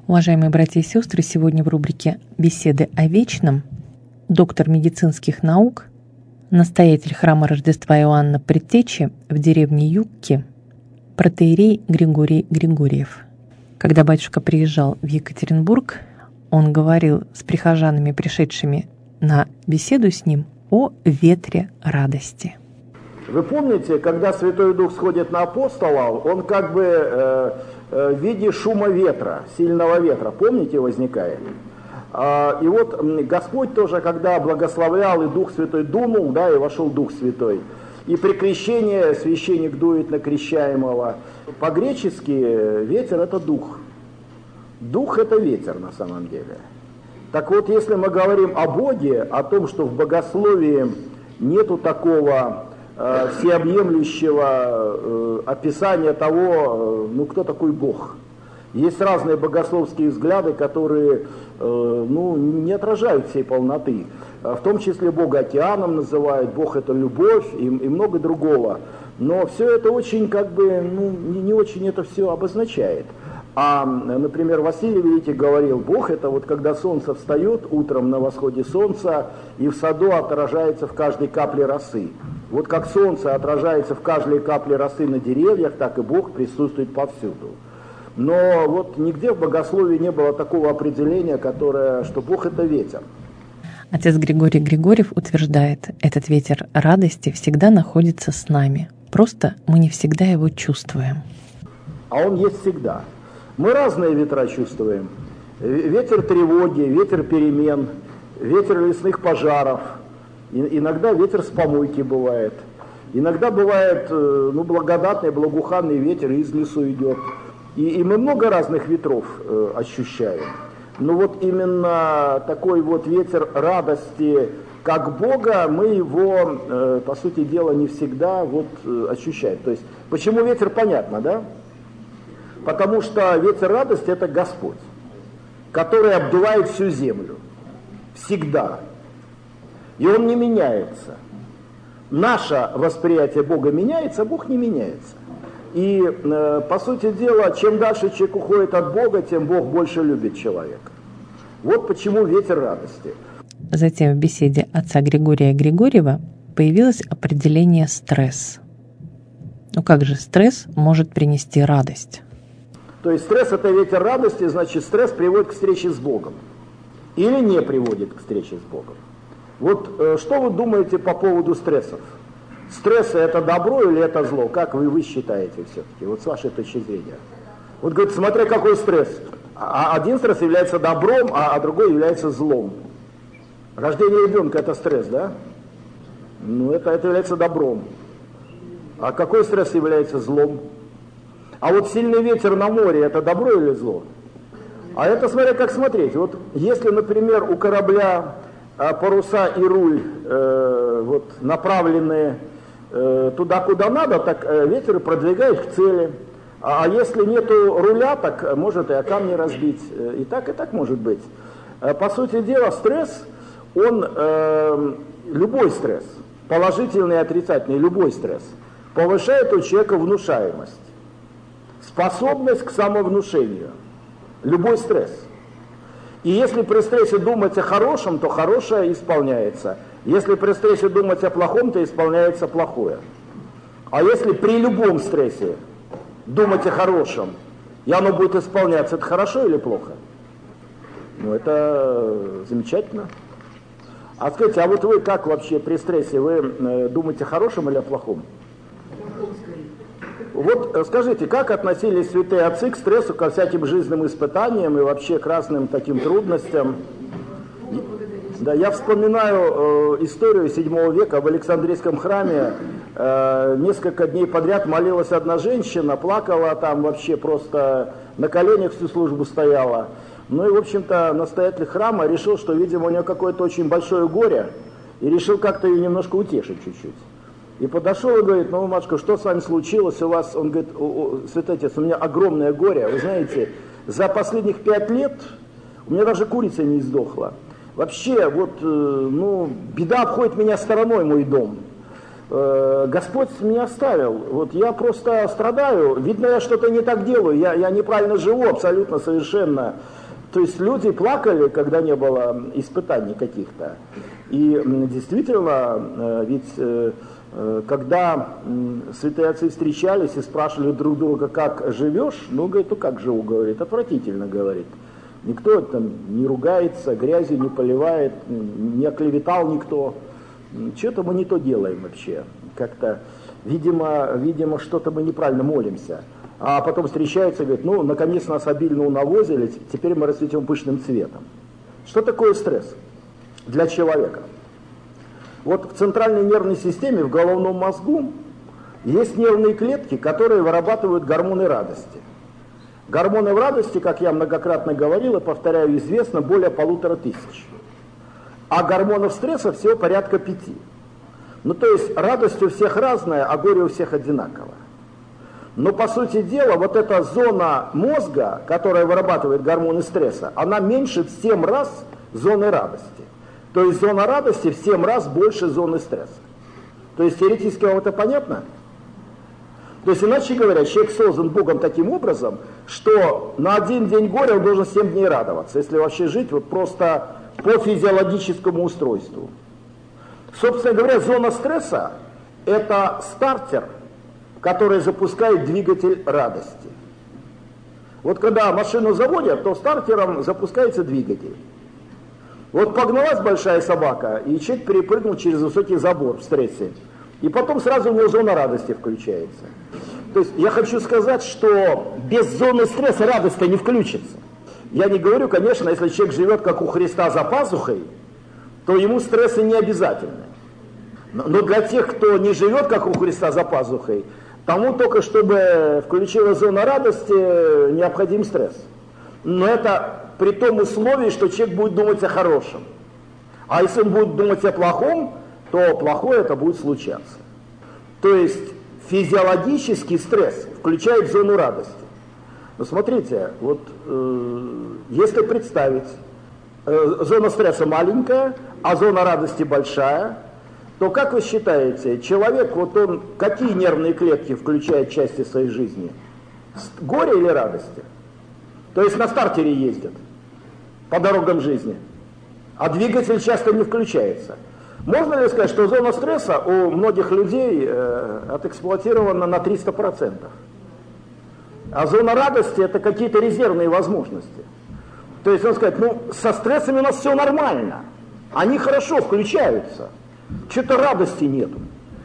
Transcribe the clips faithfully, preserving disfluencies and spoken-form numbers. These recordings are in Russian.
Уважаемые братья и сестры, сегодня в рубрике «Беседы о вечном» доктор медицинских наук, настоятель храма Рождества Иоанна Предтечи в деревне Юкки, протоиерей Григорий Григорьев. Когда батюшка приезжал в Екатеринбург, он говорил с прихожанами, пришедшими на беседу с ним, о ветре радости. Вы помните, когда Святой Дух сходит на апостолов, он как бы э, э, в виде шума ветра, сильного ветра, помните, возникает? А, и вот Господь тоже, когда благословлял, и Дух Святой дунул, да, и вошел Дух Святой. И при крещении священник дует на крещаемого. По-гречески ветер – это дух. Дух – это ветер на самом деле. Так вот, если мы говорим о Боге, о том, что в богословии нету такого э, всеобъемлющего э, описания того, э, ну, кто такой Бог. Есть разные богословские взгляды, которые э, ну, не отражают всей полноты. В том числе Бога океаном называют, Бог это любовь и, и много другого. Но все это очень, как бы, ну, не, не очень это все обозначает. А, например, Василий Великий говорил, Бог это вот когда солнце встает утром на восходе солнца и в саду отражается в каждой капле росы. Вот как солнце отражается в каждой капле росы на деревьях, так и Бог присутствует повсюду. Но вот нигде в богословии не было такого определения, которое, что Бог это ветер. Отец Григорий Григорьев утверждает, этот ветер радости всегда находится с нами. Просто мы не всегда его чувствуем. А он есть всегда. Мы разные ветра чувствуем. Ветер тревоги, ветер перемен, ветер лесных пожаров. И иногда ветер с помойки бывает. Иногда бывает ну, благодатный, благоуханный ветер из лесу идет. И, и мы много разных ветров э, ощущаем. Но вот именно такой вот ветер радости, как Бога, мы его, э, по сути дела, не всегда вот, э, ощущаем. То есть, почему ветер, понятно, да? Потому что ветер радости – это Господь, который обдувает всю землю. Всегда. И он не меняется. Наше восприятие Бога меняется, а Бог не меняется. И, э, по сути дела, чем дальше человек уходит от Бога, тем Бог больше любит человека. Вот почему ветер радости. Затем в беседе отца Григория Григорьева появилось определение «стресс». Ну как же стресс может принести радость? То есть стресс – это ветер радости, значит стресс приводит к встрече с Богом. Или не приводит к встрече с Богом. Вот э, что вы думаете по поводу стрессов? Стрессы – это добро или это зло? Как вы, вы считаете все-таки, вот с вашей точки зрения? Вот, говорит, смотря какой стресс. А один стресс является добром, а, а другой является злом. Рождение ребенка – это стресс, да? Ну, это, это является добром. А какой стресс является злом? А вот сильный ветер на море – это добро или зло? А это смотря как смотреть. Вот если, например, у корабля а, паруса и руль э, вот, направлены туда, куда надо, так ветер продвигает к цели. А если нету руля, так может и о камни разбить. И так, и так может быть. По сути дела, стресс, он, э, любой стресс, положительный и отрицательный, любой стресс, повышает у человека внушаемость, способность к самовнушению. Любой стресс. И если при стрессе думать о хорошем, то хорошее исполняется. Если при стрессе думать о плохом, то исполняется плохое. А если при любом стрессе думать о хорошем, и оно будет исполняться, это хорошо или плохо? Ну, это замечательно. А скажите, а вот вы как вообще при стрессе, вы думаете о хорошем или о плохом? Вот скажите, как относились святые отцы к стрессу, ко всяким жизненным испытаниям и вообще к разным таким трудностям? Да, я вспоминаю э, историю седьмого века в Александрийском храме. Э, несколько дней подряд молилась одна женщина, плакала там вообще просто на коленях всю службу стояла. Ну и, в общем-то, настоятель храма решил, что, видимо, у нее какое-то очень большое горе, и решил как-то ее немножко утешить чуть-чуть. И подошел и говорит: ну, матушка, что с вами случилось? У вас, он говорит: святой отец, у меня огромное горе. Вы знаете, за последних пять лет у меня даже курица не издохла. Вообще, вот, ну, беда обходит меня стороной, мой дом. э, Господь меня оставил, вот я просто страдаю, видно, я что-то не так делаю, я, я неправильно живу абсолютно, совершенно. То есть люди плакали, когда не было испытаний каких-то. И действительно, ведь когда святые отцы встречались и спрашивали друг друга, как живешь, ну, говорит, ну как живу, говорит, отвратительно, говорит. Никто там не ругается, грязью не поливает, не оклеветал никто. Что-то мы не то делаем вообще. Как-то, видимо, видимо, что-то мы неправильно молимся. А потом встречаются и говорят, ну, наконец нас обильно унавозили, теперь мы расцветем пышным цветом. Что такое стресс для человека? Вот в центральной нервной системе, в головном мозгу, есть нервные клетки, которые вырабатывают гормоны радости. Гормонов радости, как я многократно говорил и повторяю, известно более полутора тысяч. А гормонов стресса всего порядка пяти. Ну, то есть радость у всех разная, а горе у всех одинаковое. Но, по сути дела, вот эта зона мозга, которая вырабатывает гормоны стресса, она меньше в семь раз зоны радости. То есть зона радости в семь раз больше зоны стресса. То есть теоретически вам это понятно? То есть, иначе говоря, человек создан Богом таким образом, что на один день горя он должен семь дней радоваться, если вообще жить вот просто по физиологическому устройству. Собственно говоря, зона стресса – это стартер, который запускает двигатель радости. Вот когда машину заводят, то стартером запускается двигатель. Вот погналась большая собака, и человек перепрыгнул через высокий забор в стрессе. И потом сразу у него зона радости включается. То есть я хочу сказать, что без зоны стресса радость-то не включится. Я не говорю, конечно, если человек живет как у Христа за пазухой, то ему стрессы не обязательны. Но для тех, кто не живет как у Христа за пазухой, тому только чтобы включилась зона радости, необходим стресс. Но это при том условии, что человек будет думать о хорошем. А если он будет думать о плохом, то плохое это будет случаться. То есть физиологический стресс включает зону радости. Но смотрите, вот э, если представить, э, зона стресса маленькая, а зона радости большая, то как вы считаете, человек, вот он какие нервные клетки включает части своей жизни? Горе или радости? То есть на стартере ездят по дорогам жизни, а двигатель часто не включается. Можно ли сказать, что зона стресса у многих людей э, отэксплуатирована на триста процентов? А зона радости это какие-то резервные возможности. То есть он сказать, ну со стрессами у нас все нормально, они хорошо включаются, что-то радости нету.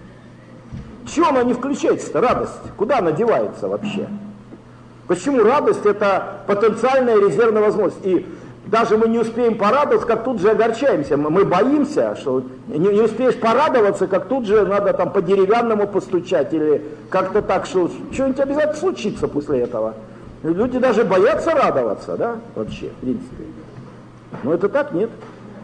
Чего она не включается-то, радость? Куда она девается вообще? Почему радость это потенциальная резервная возможность? И даже мы не успеем порадоваться, как тут же огорчаемся. Мы боимся, что не, не успеешь порадоваться, как тут же надо там по деревянному постучать или как-то так, что что-нибудь обязательно случится после этого. Люди даже боятся радоваться, да, вообще, в принципе. Но это так, нет.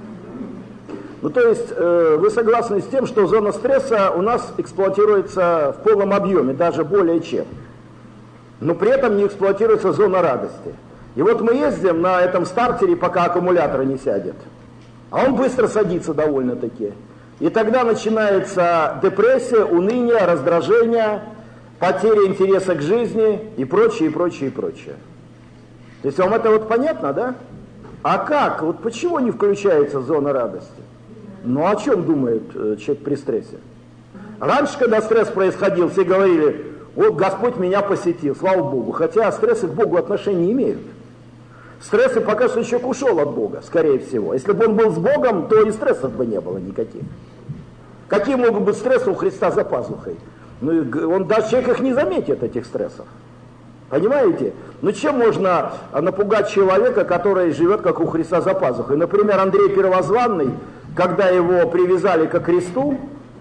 Ну, то есть, э, вы согласны с тем, что зона стресса у нас эксплуатируется в полном объеме, даже более чем. Но при этом не эксплуатируется зона радости. И вот мы ездим на этом стартере, пока аккумулятор не сядет. А он быстро садится довольно-таки. И тогда начинается депрессия, уныние, раздражение, потеря интереса к жизни и прочее, и прочее, и прочее. То есть вам это вот понятно, да? А как? Вот почему не включается зона радости? Ну о чем думает э, человек при стрессе? Раньше, когда стресс происходил, все говорили, вот Господь меня посетил, слава Богу. Хотя стрессы к Богу отношения не имеют. Стрессы пока что человек ушел от Бога, скорее всего. Если бы он был с Богом, то и стрессов бы не было никаких. Какие могут быть стрессы у Христа за пазухой? Ну, он даже человек их не заметит, этих стрессов. Понимаете? Ну чем можно напугать человека, который живет как у Христа за пазухой? Например, Андрей Первозванный, когда его привязали ко кресту,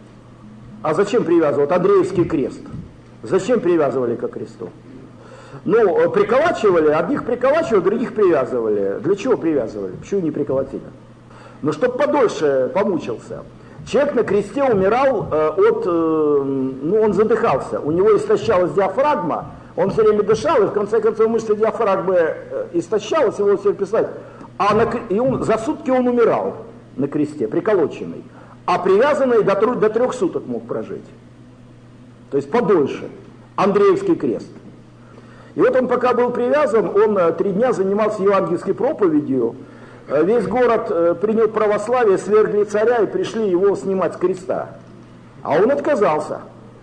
а зачем привязывают? Андреевский крест. Зачем привязывали ко кресту? Ну, приколачивали, одних приколачивали, других привязывали. Для чего привязывали? Почему не приколотили? Ну, чтобы подольше помучился. Человек на кресте умирал э, от, э, ну, он задыхался, у него истощалась диафрагма, он все время дышал, и в конце концов мышца диафрагмы э, истощалась, его все писать, а на, и он, за сутки он умирал на кресте, приколоченный. А привязанный до, тру, до трех суток мог прожить. То есть подольше. Андреевский крест. И вот он пока был привязан, он три дня занимался евангельской проповедью. Весь город принял православие, свергли царя и пришли его снимать с креста. А он отказался.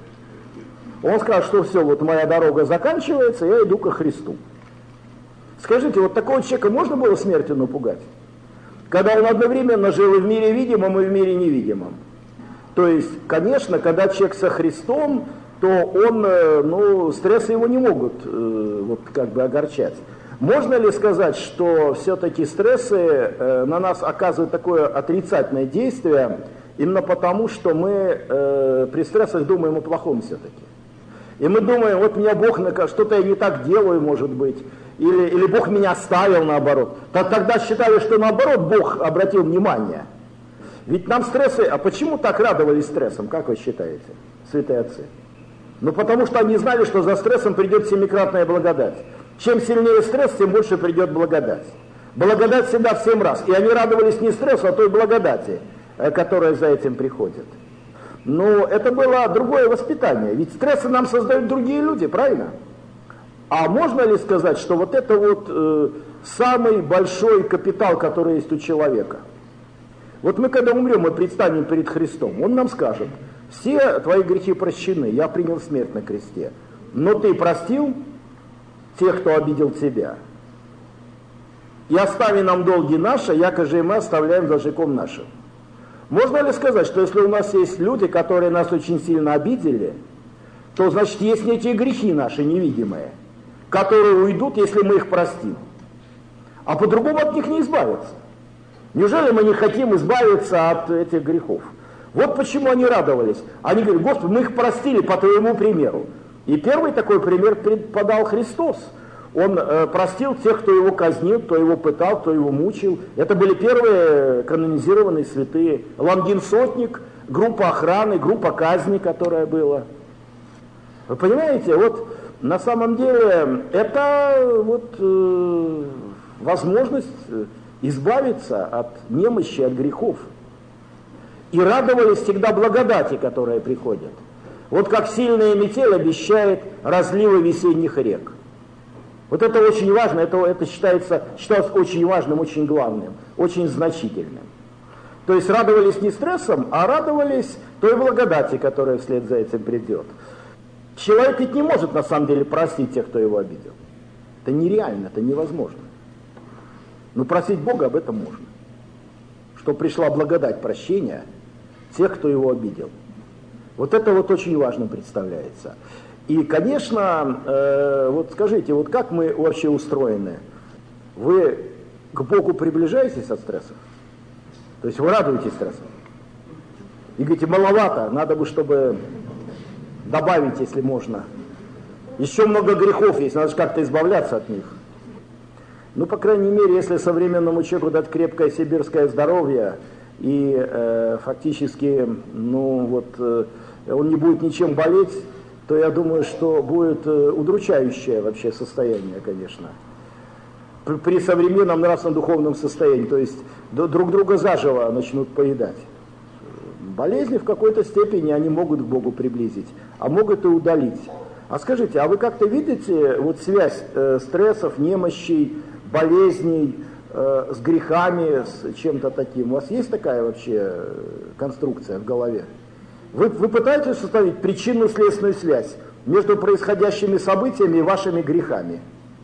Он сказал, что все, вот моя дорога заканчивается, я иду ко Христу. Скажите, вот такого человека можно было смертью напугать? Когда он одновременно жил и в мире видимом, и в мире невидимом. То есть, конечно, когда человек со Христом, то он, ну, стрессы его не могут вот как бы огорчать. Можно ли сказать, что все-таки стрессы на нас оказывают такое отрицательное действие, именно потому, что мы при стрессах думаем о плохом все-таки? И мы думаем, вот меня Бог, что-то я не так делаю, может быть, или, или Бог меня оставил наоборот. Тогда считали, что наоборот Бог обратил внимание. Ведь нам стрессы, а почему так радовались стрессам, как вы считаете, святые отцы? Ну потому что они знали, что за стрессом придет семикратная благодать. Чем сильнее стресс, тем больше придет благодать. Благодать всегда в семь раз. И они радовались не стрессу, а той благодати, которая за этим приходит. Но это было другое воспитание. Ведь стрессы нам создают другие люди, правильно? А можно ли сказать, что вот это вот э, самый большой капитал, который есть у человека? Вот мы когда умрем, мы предстанем перед Христом, Он нам скажет: все твои грехи прощены, я принял смерть на кресте, но ты простил тех, кто обидел тебя. И остави нам долги наши, якоже и мы оставляем должником нашим. Можно ли сказать, что если у нас есть люди, которые нас очень сильно обидели, то значит есть некие грехи наши невидимые, которые уйдут, если мы их простим. А по-другому от них не избавиться. Неужели мы не хотим избавиться от этих грехов? Вот почему они радовались. Они говорят: Господи, мы их простили по Твоему примеру. И первый такой пример подал Христос. Он э, простил тех, кто его казнил, кто его пытал, кто его мучил. Это были первые канонизированные святые. Лонгин Сотник, группа охраны, группа казни, которая была. Вы понимаете, вот на самом деле это вот э, возможность избавиться от немощи, от грехов. И радовались всегда благодати, которая приходит. Вот как сильная метель обещает разливы весенних рек. Вот это очень важно, это, это считается, считалось очень важным, очень главным, очень значительным. То есть радовались не стрессом, а радовались той благодати, которая вслед за этим придет. Человек ведь не может на самом деле простить тех, кто его обидел. Это нереально, это невозможно. Но просить Бога об этом можно. Что пришла благодать прощения тех, кто его обидел. Вот это вот очень важно представляется. И, конечно, э, вот скажите, вот как мы вообще устроены? Вы к Богу приближаетесь от стрессов? То есть вы радуетесь стрессам? И говорите: маловато, надо бы, чтобы добавить, если можно. Еще много грехов есть, надо же как-то избавляться от них. Ну, по крайней мере, если современному человеку дать крепкое сибирское здоровье, и э, фактически, ну вот, э, он не будет ничем болеть, то я думаю, что будет э, удручающее вообще состояние, конечно. При, при современном нравственно-духовном состоянии, то есть д- друг друга заживо начнут поедать. Болезни в какой-то степени они могут к Богу приблизить, а могут и удалить. А скажите, а вы как-то видите вот связь э, стрессов, немощей, болезней э, с грехами, с чем-то таким? У вас есть такая вообще конструкция в голове? Вы, вы пытаетесь установить причинно-следственную связь между происходящими событиями и вашими грехами?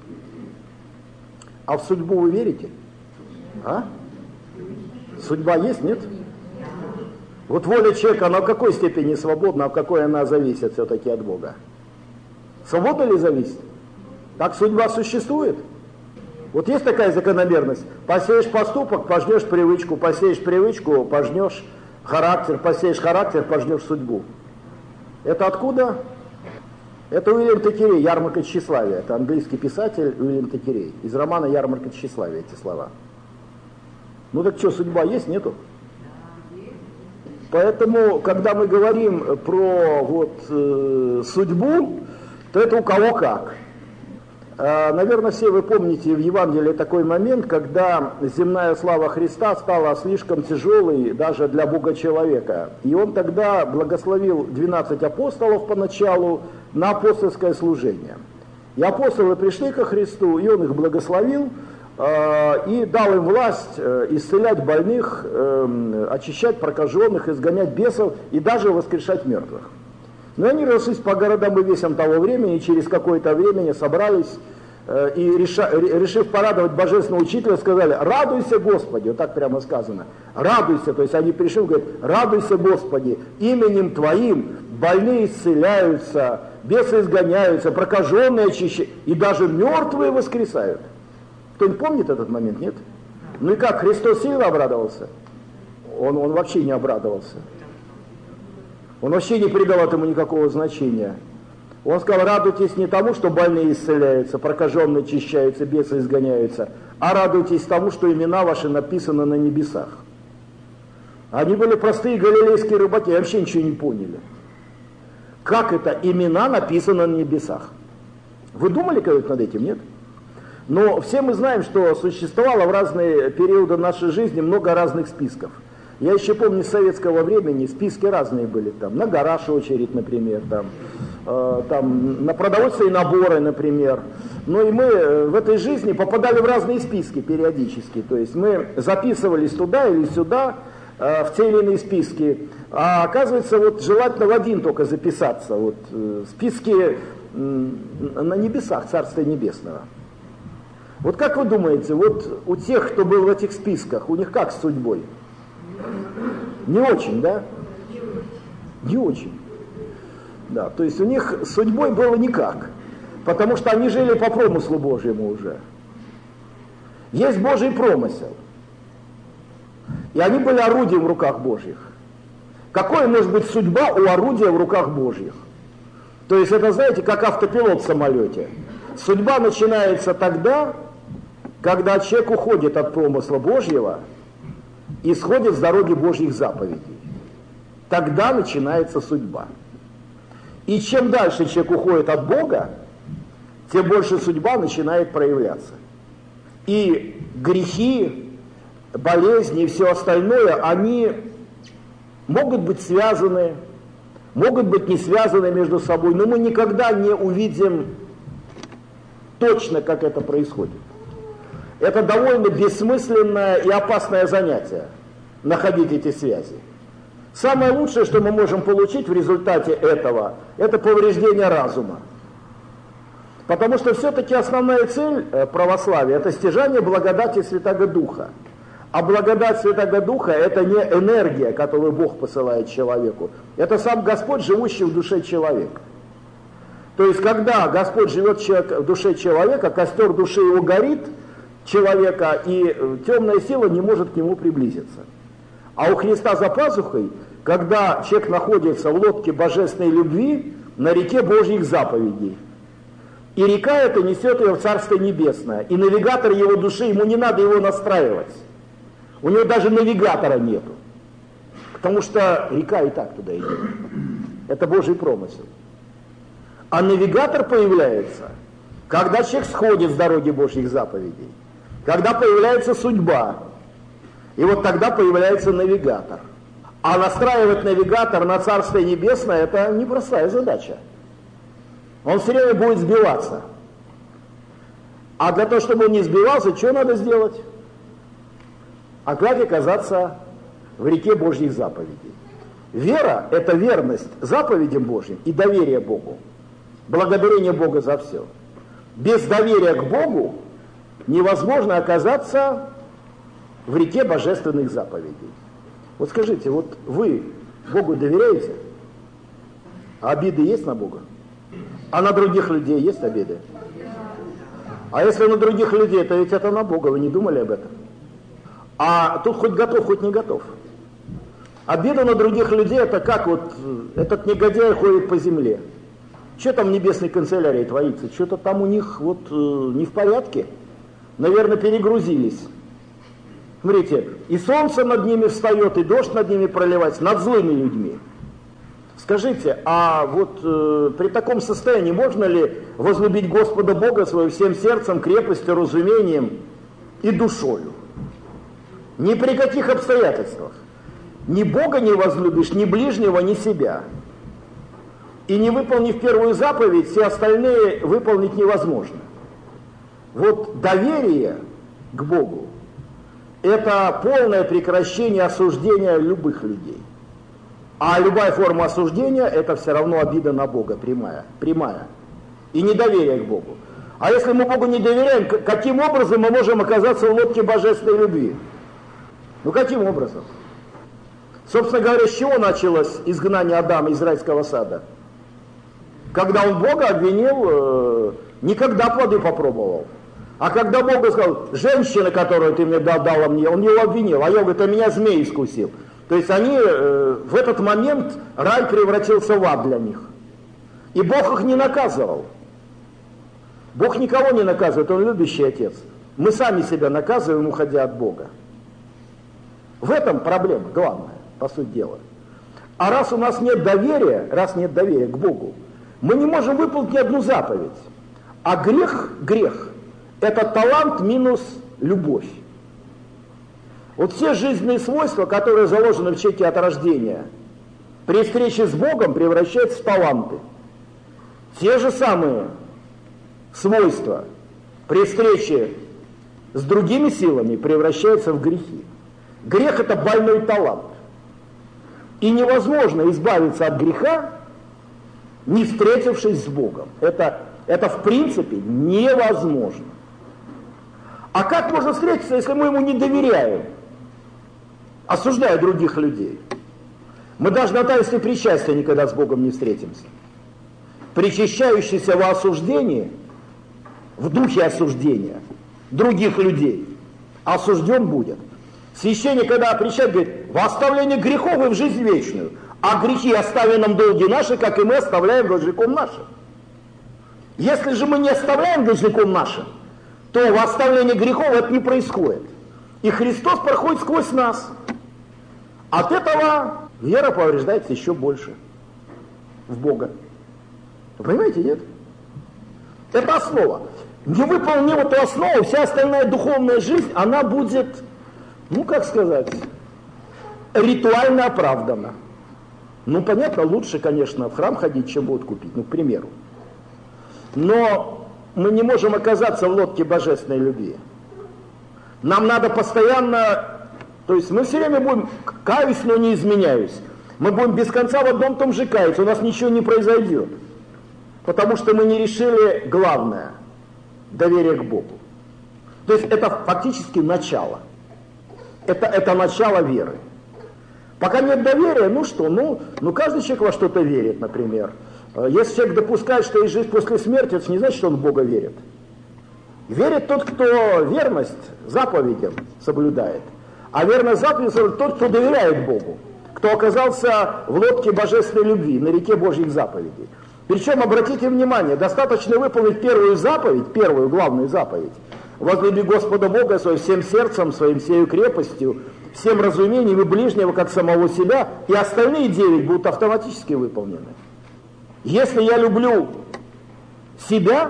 А в судьбу вы верите? А? Судьба есть, нет? Вот воля человека, она в какой степени свободна, а в какой она зависит все-таки от Бога? Свободно ли зависит? Так судьба существует? Вот есть такая закономерность. Посеешь поступок, пожнешь привычку, посеешь привычку, пожнешь характер, посеешь характер, пожнешь судьбу. Это откуда? Это Уильям Текерей, «Ярмарка тщеславия». Это английский писатель Уильям Текерей. Из романа «Ярмарка тщеславия» эти слова. Ну так что, судьба есть, нету? Поэтому, когда мы говорим про вот, э, судьбу, то это у кого как. Наверное, все вы помните в Евангелии такой момент, когда земная слава Христа стала слишком тяжелой даже для Бога-человека. И он тогда благословил двенадцать апостолов поначалу на апостольское служение. И апостолы пришли ко Христу, и он их благословил, и дал им власть исцелять больных, очищать прокаженных, изгонять бесов и даже воскрешать мертвых. Но они разошлись по городам и весям того времени, и через какое-то время собрались, и, реша, решив порадовать божественного учителя, сказали: «Радуйся, Господи!» Вот так прямо сказано. «Радуйся!» То есть они пришли и говорят: «Радуйся, Господи! Именем Твоим больные исцеляются, бесы изгоняются, прокаженные очищаются, и даже мертвые воскресают». Кто-нибудь помнит этот момент, нет? Ну и как, Христос сильно обрадовался? Он, он вообще не обрадовался. Он вообще не придал этому никакого значения. Он сказал: радуйтесь не тому, что больные исцеляются, прокаженные очищаются, бесы изгоняются, а радуйтесь тому, что имена ваши написаны на небесах. Они были простые галилейские рыбаки, вообще ничего не поняли. Как это имена написаны на небесах? Вы думали когда-то над этим, нет? Но все мы знаем, что существовало в разные периоды нашей жизни много разных списков. Я еще помню, с советского времени списки разные были, там, на гараж очередь, например, там, э, там, на продовольственные наборы, например. Ну и мы в этой жизни попадали в разные списки периодически, то есть мы записывались туда или сюда, э, в те или иные списки, а оказывается, вот желательно в один только записаться, вот, э, списки э, на небесах, Царствия Небесного. Вот как вы думаете, вот у тех, кто был в этих списках, у них как с судьбой? Не очень, да? Не очень. Да, то есть у них с судьбой было никак, потому что они жили по промыслу Божьему уже. Есть Божий промысел, и они были орудием в руках Божьих. Какой может быть судьба у орудия в руках Божьих? То есть это, знаете, как автопилот в самолете. Судьба начинается тогда, когда человек уходит от промысла Божьего и сходит с дороги Божьих заповедей. Тогда начинается судьба. И чем дальше человек уходит от Бога, тем больше судьба начинает проявляться. И грехи, болезни и все остальное, они могут быть связаны, могут быть не связаны между собой, но мы никогда не увидим точно, как это происходит. Это довольно бессмысленное и опасное занятие, находить эти связи. Самое лучшее, что мы можем получить в результате этого, это повреждение разума. Потому что все-таки основная цель православия – это стяжание благодати Святаго Духа. А благодать Святаго Духа – это не энергия, которую Бог посылает человеку. Это сам Господь, живущий в душе человека. То есть, когда Господь живет в душе человека, костер души его горит, человека, и темная сила не может к нему приблизиться. А у Христа за пазухой, когда человек находится в лодке божественной любви на реке Божьих заповедей, и река эта несет его в Царство Небесное, и навигатор его души, ему не надо его настраивать. У него даже навигатора нету, потому что река и так туда идет. Это Божий промысел. А навигатор появляется, когда человек сходит с дороги Божьих заповедей, когда появляется судьба, и вот тогда появляется навигатор. А настраивать навигатор на Царство Небесное – это непростая задача. Он все время будет сбиваться. А для того, чтобы он не сбивался, что надо сделать? Опять оказаться в реке Божьих заповедей. Вера – это верность заповедям Божьим и доверие Богу. Благодарение Бога за все. Без доверия к Богу невозможно оказаться в реке божественных заповедей. Вот скажите, вот вы Богу доверяете? А обиды есть на Бога? А на других людей есть обиды? А если на других людей, то ведь это на Бога, вы не думали об этом? А тут хоть готов, хоть не готов. Обида на других людей, это как вот этот негодяй ходит по земле. Что там в небесной канцелярии творится? Что-то там у них вот э, не в порядке. Наверное, перегрузились. Смотрите, и солнце над ними встает, и дождь над ними проливается, над злыми людьми. Скажите, а вот э, при таком состоянии можно ли возлюбить Господа Бога своего всем сердцем, крепостью, разумением и душою? Ни при каких обстоятельствах. Ни Бога не возлюбишь, ни ближнего, ни себя. И не выполнив первую заповедь, все остальные выполнить невозможно. Вот доверие к Богу – это полное прекращение осуждения любых людей. А любая форма осуждения – это все равно обида на Бога, прямая, прямая. И недоверие к Богу. А если мы Богу не доверяем, каким образом мы можем оказаться в лодке божественной любви? Ну каким образом? Собственно говоря, с чего началось изгнание Адама из райского сада? Когда он Бога обвинил, э, никогда плоды попробовал. А когда Бог сказал, женщина, которую ты мне дал, дала мне, он его обвинил. А я говорю, это меня змей искусил. То есть они, э, в этот момент рай превратился в ад для них. И Бог их не наказывал. Бог никого не наказывает, Он любящий Отец. Мы сами себя наказываем, уходя от Бога. В этом проблема главная, по сути дела. А раз у нас нет доверия, раз нет доверия к Богу, мы не можем выполнить ни одну заповедь. А грех, грех, это талант минус любовь. Вот все жизненные свойства, которые заложены в человеке от рождения, при встрече с Богом превращаются в таланты. Те же самые свойства при встрече с другими силами превращаются в грехи. Грех – это больной талант. И невозможно избавиться от греха, не встретившись с Богом. Это, это в принципе невозможно. А как можно встретиться, если мы Ему не доверяем, осуждая других людей? Мы даже на таинстве причастия никогда с Богом не встретимся. Причащающийся во осуждении, в духе осуждения других людей, осужден будет. Священник, когда причащает, говорит, во оставление грехов и в жизнь вечную. А грехи остави нам долги наши, как и мы оставляем должником нашим. Если же мы не оставляем должником нашим, то в оставлении грехов это не происходит. И Христос проходит сквозь нас. От этого вера повреждается еще больше в Бога. Вы понимаете, нет? Это основа. Не выполнив эту основу, вся остальная духовная жизнь, она будет, ну как сказать, ритуально оправдана. Ну понятно, лучше, конечно, в храм ходить, чем будет купить, ну к примеру. Но мы не можем оказаться в лодке божественной любви. Нам надо постоянно, то есть мы все время будем каюсь, но не изменяюсь. Мы будем без конца в одном том же каяться, у нас ничего не произойдет. Потому что мы не решили главное – доверие к Богу. То есть это фактически начало. Это, это начало веры. Пока нет доверия, ну что, ну, ну каждый человек во что-то верит, например. Если человек допускает, что есть жизнь после смерти, это не значит, что он в Бога верит. Верит тот, кто верность заповедям соблюдает. А верность заповедям соблюдает тот, кто доверяет Богу. Кто оказался в лодке божественной любви, на реке Божьих заповедей. Причем, обратите внимание, достаточно выполнить первую заповедь, первую главную заповедь. Возлюби Господа Бога своим всем сердцем, своим всею крепостью, всем разумением и ближнего, как самого себя, и остальные девять будут автоматически выполнены. Если я люблю себя,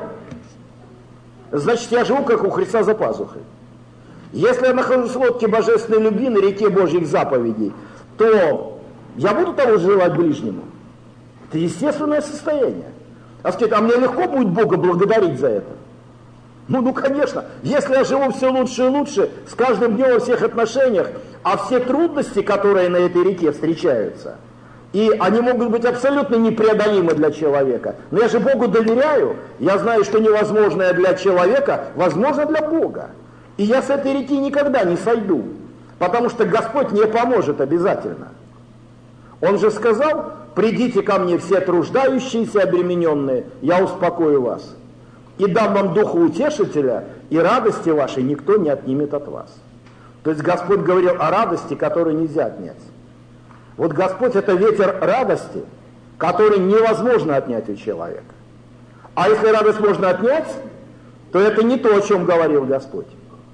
значит я живу, как у Христа за пазухой. Если я нахожусь в лодке божественной любви на реке Божьих заповедей, то я буду того же желать ближнему. Это естественное состояние. А сказать, а мне легко будет Бога благодарить за это? Ну, ну, конечно. Если я живу все лучше и лучше, с каждым днем во всех отношениях, а все трудности, которые на этой реке встречаются, и они могут быть абсолютно непреодолимы для человека. Но я же Богу доверяю, я знаю, что невозможное для человека возможно для Бога. И я с этой реки никогда не сойду, потому что Господь мне поможет обязательно. Он же сказал, придите ко мне все труждающиеся, обремененные, я успокою вас. И дам вам духа утешителя, и радости вашей никто не отнимет от вас. То есть Господь говорил о радости, которую нельзя отнять. Вот Господь это ветер радости, который невозможно отнять у человека. А если радость можно отнять, то это не то, о чем говорил Господь.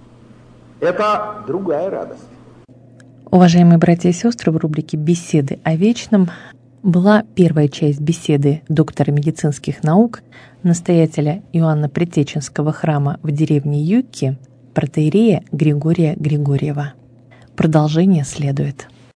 Это другая радость. Уважаемые братья и сестры, в рубрике «Беседы о вечном» была первая часть беседы доктора медицинских наук, настоятеля Иоанна Предтеченского храма в деревне Юкки, протоиерея Григория Григорьева. Продолжение следует.